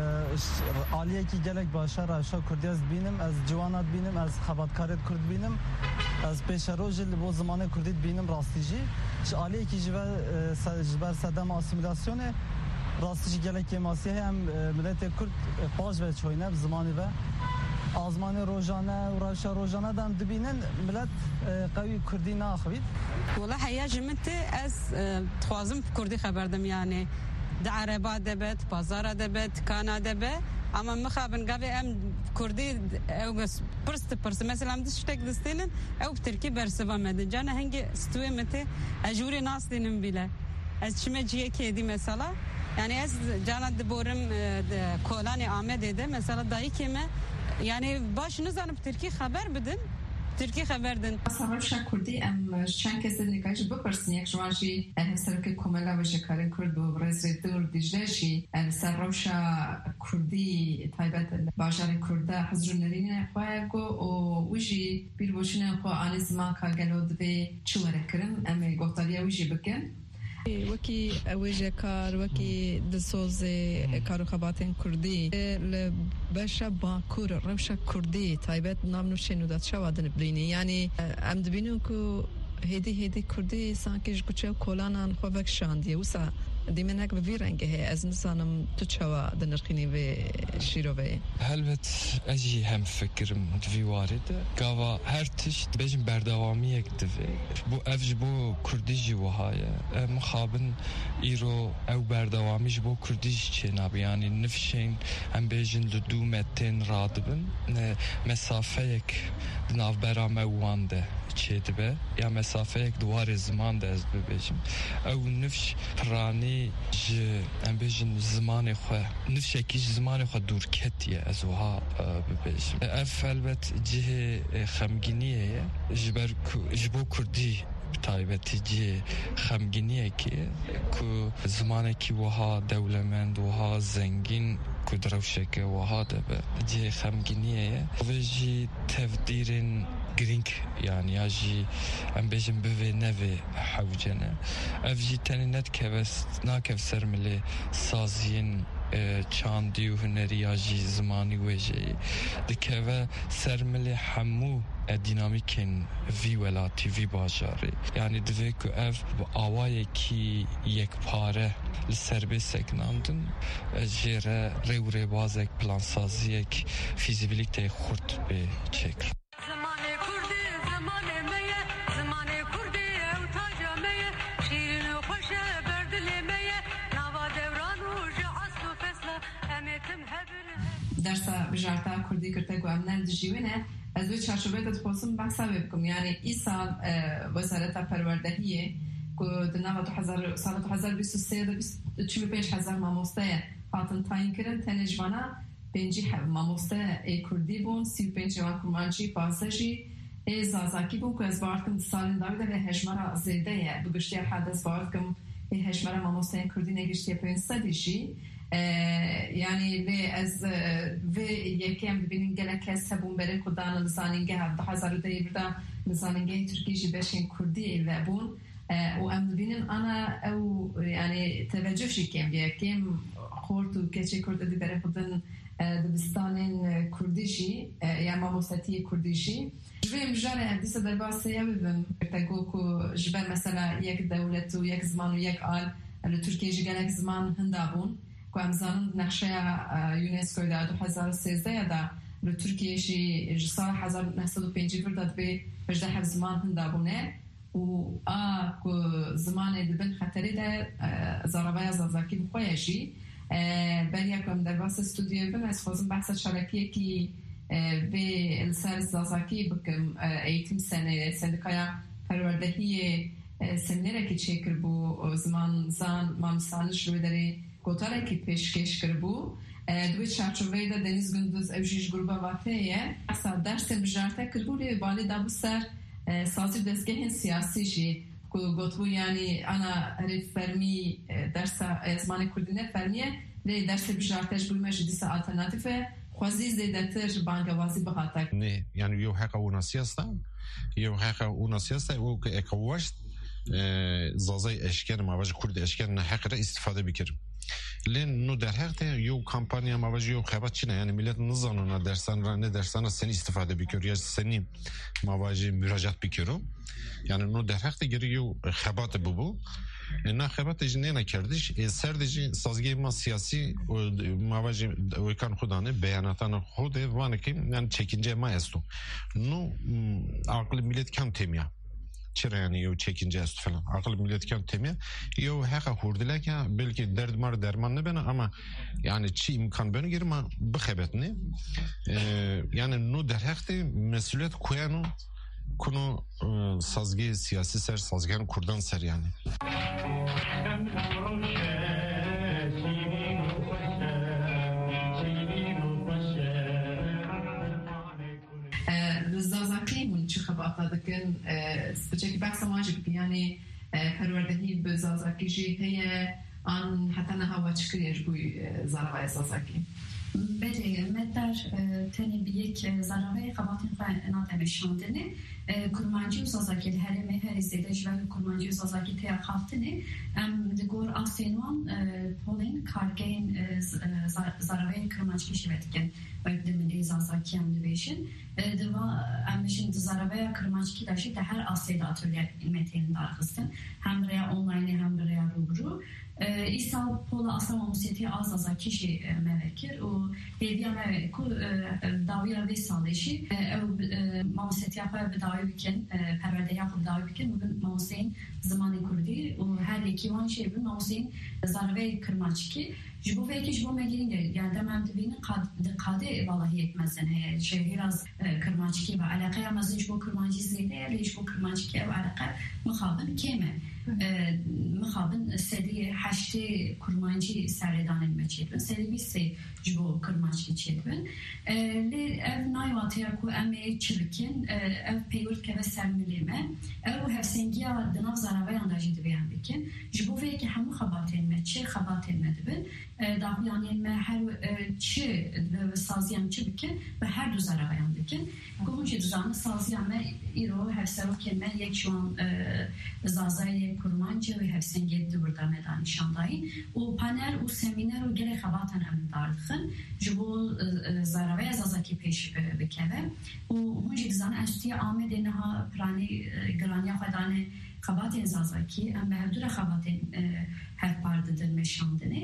عالیه کی گلک باشه راشا کردی از بینم از جوانات بینم از خبرکارت کرد بینم از پیش روز لبو زمان کردی بینم راستیجی عالیه کی جبر جبر صدام اسیمیلاسیون راستیجی گلک ماسیه هم ملت کرد پاش و چوینه زمانی و آزمان روزانه و راشا روزانه دام دبینن ملت قوی کردی ناخوید والله حیا جمت از خوازم کردی خبردم یعنی دعربا دبت بازار دبت کانا دبت اما مخابن قوی ام کردی او پرست پرست مثلا ام دشتک دستینن او بترکی برسوا مدن جانا هنگی ستوی مته اجوری ناس دینم بیله از چمه جیه کدی مثلا yani ez cana diborim kolani Ahmet dedi mesela dayı kime yani başınız anıp Türkiye haber bidin Türkiye haberdin Sarhoşa Kurdi em çen kese nikaj bipirsin yek jwanji em serke komela ve jekarin Kurd bu rezredur dijleşi em sarhoşa Kurdi taybet bajar Kurda hazrunlerine xwago o uji bir boşuna xwa ani zaman ka gelod ve çuvarekirin em gohtariya uji bikin وکی اوجه کار وکی دسوز کارو خباتن کردی ل باشا باکور روشا کردی تایبت نام نوشینو داد شوادن بلینی یعنی ام دبینو کو هدی هدی کردی سانکش کوچه کولانان خو وکشاندی وسا دیمنک به ویرنگه از نسانم تو چوا دنرخینی و شیروه هلبت اجی هم فکرم دوی وارد گاوا هر تشت بجم بردوامی یک دوی بو افج بو کردی جوهای مخابن ایرو او بردوامیش بو کردی چه نبی یعنی نفشین هم بجن لدو متن رادبن مسافه یک ناو برام وانده چه دبه یا مسافه یک دوار زمان ده از ببیجم او نفش پرانی ج ام بيجن زمان خو نفس كيش زمان خو دور كتيه ازوها ببيجم اف البت جه خمگینیه جبر جبو کردی تایبتی جه خمگینیه که کو زمانی که وها دولمند وها زنگین کدروشکه وها دبه جه خمگینیه و جی تفدیرین گرینگ yani ya jî em bêjin bivê nevê hewcene ev jî tenê nedikeve nakev ser milê saziyên çandî û hunerî ya jî zimanî wê jê dikeve ser milê hemû dinamîkên vî welatî vî bajarê yani divê ku ev bi awayekî yekpare li serbê seknandin jê re rê û rêbazek plansaziyek fîzîbilîteyê xurt bê çêkir درسا بجارتا کردی کرده گو امنان دجیوینه از وی چارچوبه داد خواستم بحثا بکم یعنی ای سال وزارت پروردهیه دنیا دو هزار سال دو هزار بیست و سه دا چهل و پنج هزار مامۆسته هاتن تعیین کردن تنجوانا پنجی مامۆسته ای کردی بون سی و پنج جوان کرمانچی پازجی ای زازاکی بون که از باردکم سالن داویده و هجمارا زیده بگشتی حدث باردکم ای هجمارا مامۆسته کردی نگشتی پنج صدیشی یعنی و از و یکم ببینیم گله کس هبون بره کدان لزانینگه هفت هزار و ده بردا لزانینگه ترکی جی بشین کردی لبون و ام ببینیم انا او یعنی توجه شکم بیاکم خورد و کچه کرده دی بره خودن دبستانین کردیشی یا مامۆستی کردیشی جوی مجاره هدیسه در باسه ببین تگو که جبه مثلا یک دولت و یک زمان و یک آل لترکیه جی گلک زمان هندابون که امزانون نقشه یونسکو در دو هزار و سیزده دا لترکیه جی سال هزار و نهصد و پنج برداد به بجده هف زمان هندابونه و آ که زمان دبن خطری ده زارابای زازاکی بخواه جی برای اکم در باس استودیو بم از خوزم بحث شرکیه که به السر زازاکی بکم ایتیم سنه سندکایا پروردهی سمینره که چکر بو زمان زان مامسانش روی داره گوتاره که پیشکش کر بو دوی چارچوبه ده دنیز گندوز اوجیش گروبا واتهیه اصلا درس بجارته کر بو لی بالی دابو سر سازی دستگاه سیاسی جی گوتبو یعنی انا هرید فرمی درس زمان کردینه فرمیه لی درس بجارتش بوی مجدی سا آلترناتیفه خوازی زیده تر بانگوازی بخاطک نه یعنی یو حقا اونا سیاستا یو حقا اونا سیاستا او که اکواشت زازای اشکر مواج کرد اشکر نه حق را استفاده بکرم لین نو در حقیقت یو کمپانیا مواجه یو خبات چینه یعنی ملت نزانونا درسان را نه درسان سنی استفاده بکر یا سنی مواجه مراجعت بکرم یعنی نو در حقیقت گری یو خبات ببو نه خبات جنه نکردش سردجی سازگی ما سیاسی مواجه ویکان خودانه بیاناتان خود وانه که یعنی چکینجه ما استو نو عقل ملت کم تیمیا چرا یعنی یو چکینجه است فلان عقل ملت کم تیمه یو حقا خوردله که بلکه درد مار درمان نبینه اما یعنی چی امکان بینه گیره ما بخبت نه یعنی نو در حقیقت مسئولیت کویانو کنو سازگی سیاسی سر سازگان کردان سر یعنی چه خبرات دکن بچه بحث ماجب یعنی پروردهی به زازاکی جی هی آن حتی نه هوا چکریش بوی زارابای زازاکی بله مدر تنی بیک زارابای خباتین خواهن ناتم شاندنه کرمانجی و زازاکی هرمه هر زیدش و کرمانجی و زازاکی تیا خافتنه ام دگور آسینوان پولین کارگین زارابای کرمانجی شوید کن و دملی زازاکی هم دویشن دوا امشین زارابای کرمانجی داشتی ده هر آسیده atölye metin darxısın hem reya online hem reya rubru İsa pola asla mamusiyeti az az kişi mevekir o hediye meveku davaya ve sağlayışı mamusiyeti yapar bir davi biken perverde yapıp davi biken bugün mamusiyin zamanı kurdu o her iki van şey bu mamusiyin zarve kırmaçki jibo ve ki jibo megelin yani demem dibini kade vallahi yetmezden şehir az kırmaçki ve alakaya mazın jibo kırmaçki zeyde ya jibo kırmaçki ve alaka mukabın keme مخابن سری هشته کرمانجی سردان المچیدن سری بیسته جو کرمانجی چیدن لی اف نایواتیا کو امی چلکن اف پیورد که سرملیمه او هفسنگیا دناف زراوی انداجی دویان بکن جبو وی که همو خباتین مه چه خباتین مه دبن داویانی مه هر چه سازیان چه بکن و هر دو زراویان بکن گوهنجی دوزانه سازیان مه ایرو هفسرو که مه یک شوان زازای کرمانجی و هفسنگی دورده مدانی شاندایی و پانل و سمینر و گره خباتن امن داردخن جبو زراوی زازاکی پیش بکوه و هنجی دوزانه انشتی آمده نها پرانی گرانی خودانه خباتین زازاکی ام به هر دور خباتین هر پارده دلمه شاندنه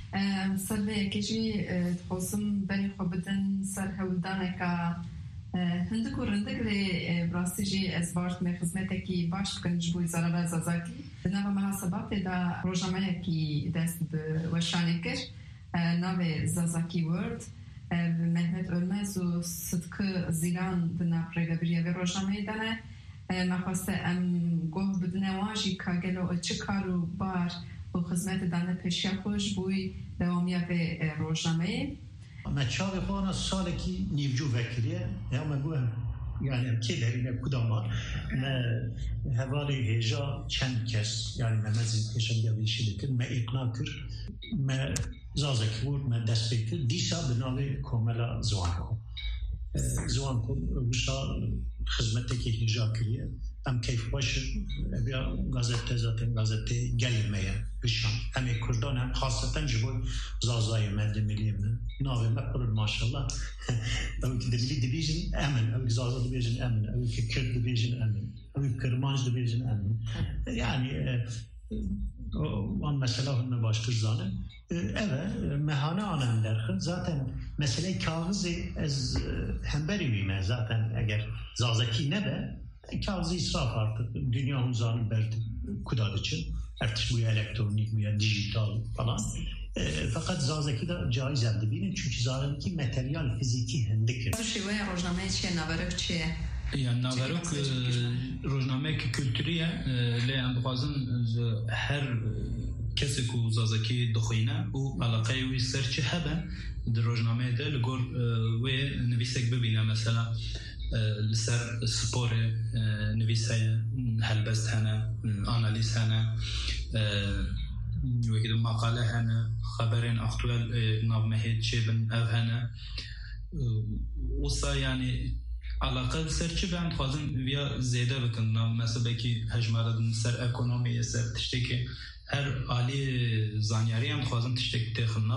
سر کجی خوزم بری خوبدن سر هودانه که هندک و رندک لی براستی جی از بارد می خدمته کی باش بکن جبوی زارابای زازاکی نوع محاسبات دا روژامه کی دست وشانی کر نوع زازاکی ورد مهمت ارمز و صدق زیران دنا پرگبریه و روژامه دانه نخواسته ام گوه بدنه واجی که گلو چه کارو بار و خدمت دانه پیشیا خوش بوی دوامیه به روزنامه مچاق خوانا ساله که نیوجو وکریه یا مگوهم yani ki derine kudama me havali heja çend kes yani me mezin peşen geldi şiddetir me ikna kır me zazek vur me destektir disa binavi komela zvan zvan kom uşa hizmetteki heja kiriye em keyf başı ya gazete zaten gazete gelmeye bişan hem Kurdan hem hasaten jibo zazayı medemiliyim navi mekbur maşallah او که دبیری دیویژن امن او که زازا دیویژن امن او که کرد دیویژن امن او که کرمانج دیویژن امن yani آن مسئله هم baştır zanım evet mehane anam derken zaten mesele kağızı az hemberi miyim zaten eğer zazaki ne be kağızı israf artık dünya uzanı berdi kudad için artık bu elektronik bu dijital falan e, fakat zazaki da caiz elde binin çünkü zazaki materyal fiziki hendik. Bu şey var rozname çiğ navarık çiğ. Yani navarık rozname ki kültürüye le ambazın her kesi ku zazaki doxina u alaqay wi serçi haba de rozname de legor ve nevisek bibina mesela لسر سپور نویسه هلبست هنه آنالیز هنه وكده مقاله هنه خبرين اكتوال نظمهيد شيبن او هنه وصا يعني علاقه سرچه بند خوازم ويا زياده بكن مثلا كي هجمره سر اكونومي سر تشتكي هر عالي زانياري هم خوازم تشتكي تخنا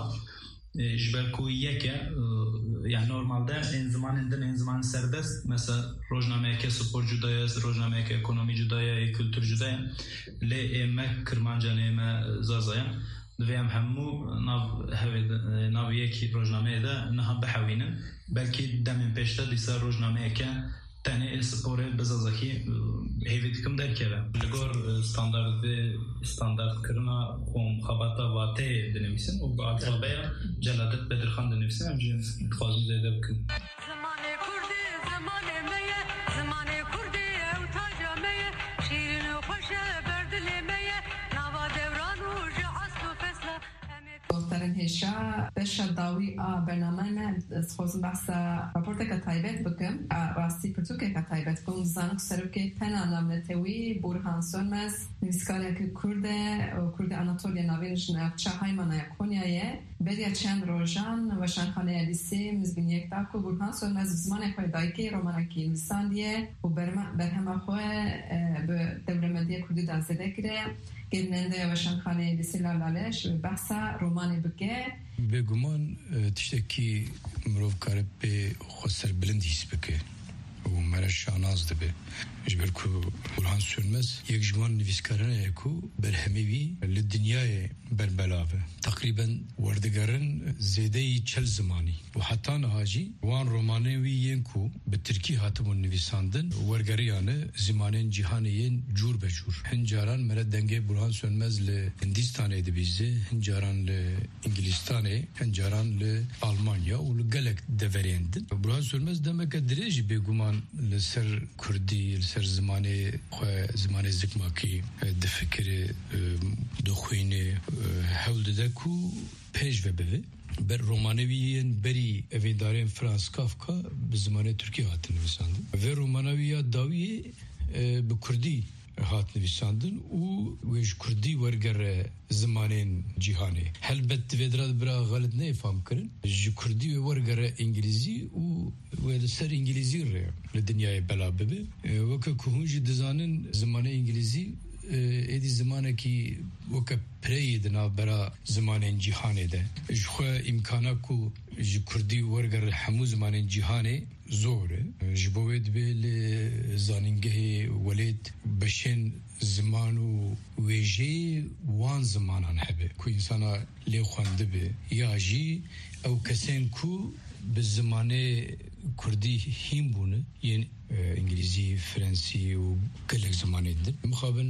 جبر کویه که yani normalde en zamanında en zaman serbest mesela rozname ke spor judaya rozname ke ekonomi judaya kültür judaya le emek kırmancane me zazaya ve hem hemu nav hevet naviye ki rozname da naha behawinin belki demin peşte disa rozname ke tane spor bezazaki hevetikim derkeve legor standart ve standart kırna kom khabata vate denemisin o alfabeye celadet bedirhan denemisin amcim fazla zede bakın zamane kurdi zamane meye zamane kurdi ev tajameye şirin hoşe berdilemeye nava devran ucu aslu fesla دخترن هشا بشه داوی آ برنامه نه خوزم بحث راپورت که تایبت بکم راستی پرتو که تایبت بکم زانک سرو که پنه نامنتوی بورهان سونمز نویسکاری که کرده کرد آناتولیا نوینش نفچه های منای کنیایه بدیا چند روزان و شنخانه لیسی مزبین یک تاکو بورهان سونمز زمان خوی دایکی رومانکی نویساندیه و برهم خوی به دولمندی کردی دازده کره گرننده و شنخانه لیسی لالالش بحث رومانی بگه بگمان تشتکی مروف کاره به خسر بلند هیس بکه و مرا شاناز دبه جبر کو برهان سönmez یک جوان نویسکارانه کو برهمیوی لدنیای بربلاوه تقریبا وردگارن زیده چل زمانی و حتی نهاجی وان رومانوی ین کو به ترکی هاتمون نویساندن ورگریانه زمانین جهانیین جور به جور هنجاران مرا دنگه برهان sönmez ل هندستان ادبیزه هنجاران ل انگلیستان هنجاران ل آلمانیا و لگلک دورندن برهان sönmez demek درج بگمان لسر کردی سر زمانه خو زمانه زکماکی د فکر د خوینه حول دکو پیش و به بر رومانویین بری اویدارین فرانس کافکا به زمانه ترکیه هات نویساندن و رومانویا داوی به کردی هات نویساندن و ویش کردی ورگر زمانین جهانی هلبت ویدراد برا غلط نه فهم کرن جو کردی ورگر انگلیزی و و سر انگلیزی ره لدنیای بلا ببه وک کوهنج دزانن زمانه انگلیزی ادی زمانه کی وک پرید نا برا زمانین جهانی ده جو امکانا کو جو کردی ورگر همو زمانین جهانی زوره جبوید بیل زانینگه ولید بشن زمانو ویجی وان زمانان هبه کو انسانا لی خوانده به یا جی او کسین کو به زمانه کردی هیم بونه یعنی انگلیزی فرانسی و گلک زمانه دن مخابن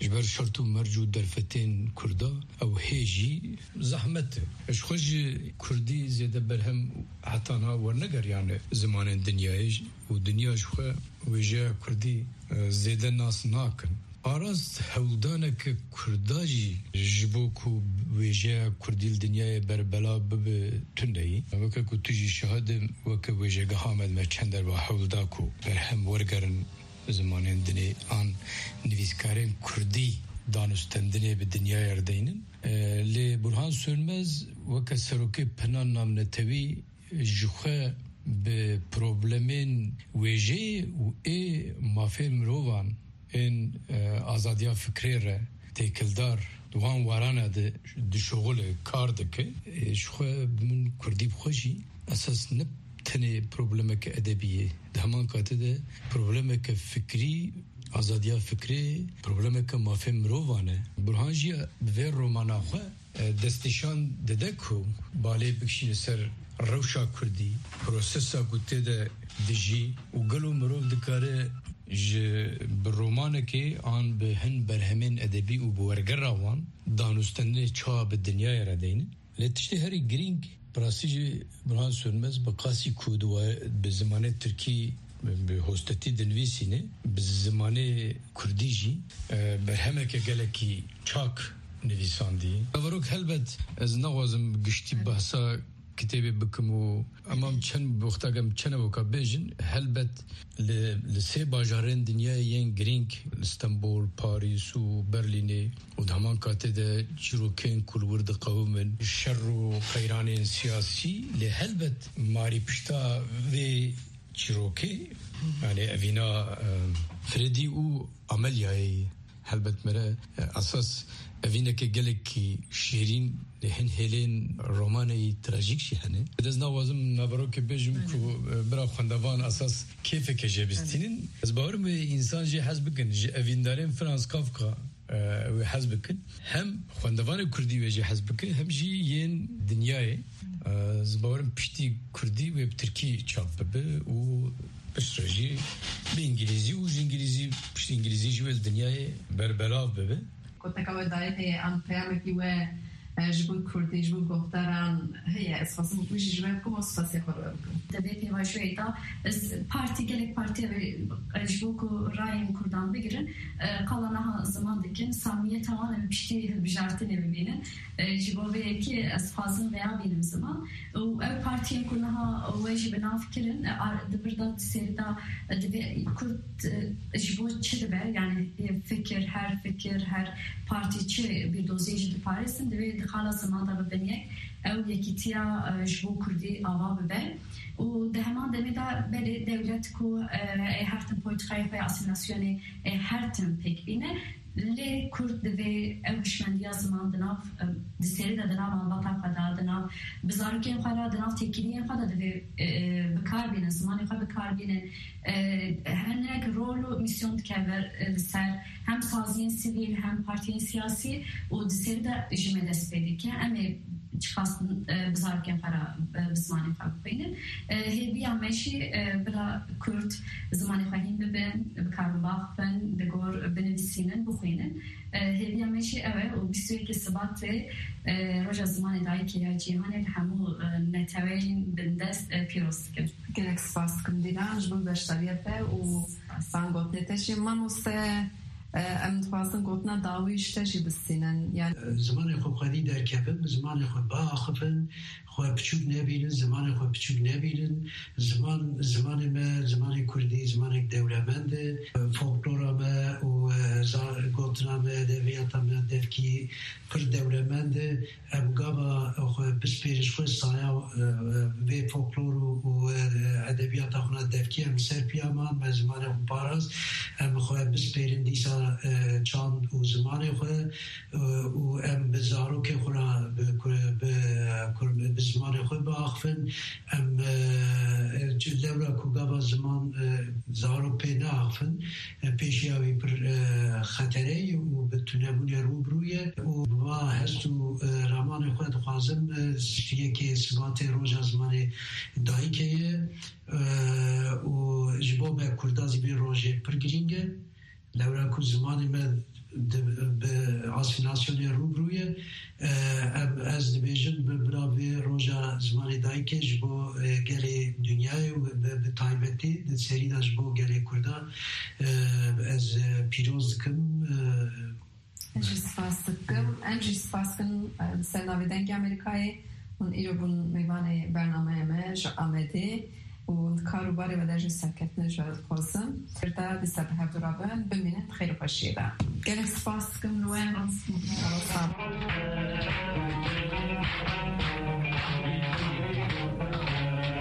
جبر شرط و مرج و درفتين كردا او هيجي زحمت اش خوش كردي زياده برهم حتى انا ورنقر يعني زمان الدنيا ودنيا شخه وجا كردي زياده الناس ناكن آراز هولدانك كرداجي جبوكو وجا كردي الدنيا بربلا بب تندي وكا تجي شهاده وكا وجا قهامد ما چندر با هولداكو برهم ورقرن زمان الدنيا آن نویسکارین کردی دانستندنی به دنیا یردینن لی برهان سرمز وکا سروکی پنان نام نتوی جوخه به پروبلمین ویجه و ای مافی مروان این آزادیا فکری را تیکلدار دوان وارانه ده شغل کار دکه جوخه من کردی بخوشی اساس نب تنه پروبلمک ادبیه دهمان کاته ده پروبلمک فکری آزادیا فکری پروبلمک مافی مروانه برهان جی به رومانا خو دستشان دده کو باله بکشین سر روشا کردی پروسسا گوته ده دجی و گلو مروف دکاره ج برومانه که آن به هن برهمین ادبی و بورگر روان دانستنه چا به دنیا را دینه لتشتی هری گرینگ براسیج برهان سرمز بقاسی کودوا به زمان ترکی به هوستتی دنویسینه به زمان کردیجی برهمه که گلکی چاک نویساندی اوروک هلبت از نوازم گشتی بحثا کتابی بکم و امام چند وقتا گم چند وقتا بیجن هلبت لسه باجارین دنیا ین گرینگ استانبول پاریس و برلینه و دهمان کاته ده چیروکین کلورد قومن شر و قیران سیاسی لهلبت ماری پشتا و چیروکی یعنی اوینا فردی و عملیای هلبت مره اساس اوینا که گلکی شیرین لهن هلين روماني تراجيك شي هني داز نوازم نبروك بيجم كو برا خندوان اساس كيف كجبستين از باورم انسان جي حسبكن جي افيندارين فرانس كافكا و حسبكن هم خندوان كردي وجي حسبكن هم جي ين دنياي از باورم بشتي كردي و تركي تشابب و بشرجي بانجليزي و انجليزي بشتي انجليزي جوال دنياي بربلاف ببه كنت كاوي دايتي ام فهمكي و جبون کردی جبون گفتاران هی اساس موجی جبون کم اساسی خورد دبی پیواشوی تا parti gelek parti جبوکو رایم کردان بگیرن قالنا zaman dikin samiyet tamamen pişti bijartı ne bibinin جبوی ki از fazın veya benim zaman o ev partiye kunaha وجه بنا فكرن دبردا serida debe Kürt جبو çibe yani fikir her fikir her parti çi bir dozajı Paris'in debe خاله زمانه ببینید او یکیتیا جبو کردی آوا ببین و ده همان دمی دا بله دولت کو هر تن پویتخای و اسیلاسیونی هر تن پک بینه لی کرد دوی اوشمندیا زمان دناف دسری دا دناف آلباتا خدا دناف بزارکین خدا دناف تکینین خدا دوی بکار بینه زمانی خدا بکار بینه هنرک رول و میسیون دکبر سر هم سازین سیویل هم پارتین سیاسی و دسری دا جمع دست بیدی که امی çıkasın bizarken para zamanı fark beynin. Hebi ameşi bela Kürt zamanı fahim beben, bekarlılak ben begor benevsinin buxinin. Hebi ameşi evet o bir sürekli sabat ve roja zamanı dahi ki ya cihanel hamu netevin bendest pirosken. Gerek spaskım dilanj bu beştariyete o sangot neteşi mamuse ام توازن گفتن داویش تجی بستینن یعنی زمان خوب خودی در کفن زمان خوب با خفن خوب پچوک نبینن زمان خوب پچوک نبینن زمان زمان ما زمان کردی زمان دولمند فولکلور ما و زار گفتن ما دویات ما دفکی پر دولمند ام گاما خوب بسپیرش خوب سایا و فولکلور و ادبیات خونا دفکی ام سرپیامان ما زمان خوب پاراز ام خوب بسپیرن دیسا چند و زمان خود و ام بزارو که خورا به زمان خود باخفن ام لولا کگاوا زمان زارو پیدا آخفن پیشیاوی پر خطره و بتونمونی روبرویه و با هست و رامان خود خوازم یکی سبات روژ زمان دایی که و جبو به کردازی بی روژه پر گرینگه لورا کو زمان ما بو گله دنیای و به تایبتی سری داشت بو گله کرده از پیروز کم انجی سپاس دکم انجی سپاس کن سرناویدنگ امریکایی اون ایرو بون میوانه برنامه مش آمده و کاروباری و درجه سرکتنه جواد خوزم برده بیسته به هفت رابن بمینه خیلی خوشیده گله سپاس کن لوین